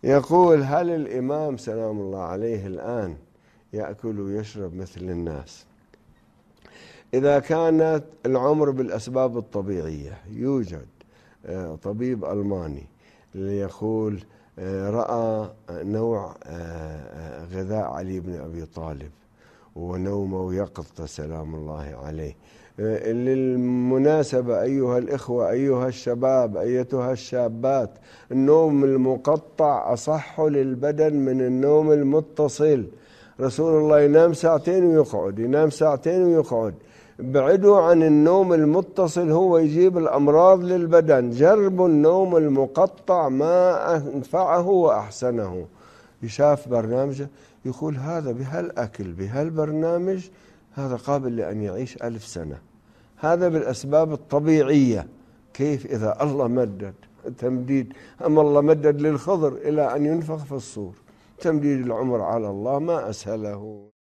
يقول: هل الإمام سلام الله عليه الآن يأكل ويشرب مثل الناس؟ إذا كانت العمر بالأسباب الطبيعية، يوجد طبيب ألماني اللي يقول رأى نوع غذاء علي بن أبي طالب ونومه ويقظته سلام الله عليه. للمناسبة أيها الإخوة، أيها الشباب، أيتها الشابات، النوم المقطع أصح للبدن من النوم المتصل. رسول الله ينام ساعتين ويقعد، ينام ساعتين ويقعد. ابعدوا عن النوم المتصل، هو يجيب الأمراض للبدن. جربوا النوم المقطع، ما أنفعه وأحسنه. يشاف برنامجه يقول هذا بهالأكل بهالبرنامج هذا قابل لأن يعيش 1000 سنة. هذا بالأسباب الطبيعية. كيف إذا الله مدد تمديد؟ أما الله مدد للخضر إلى أن ينفخ في الصور. تمديد العمر على الله ما أسهله.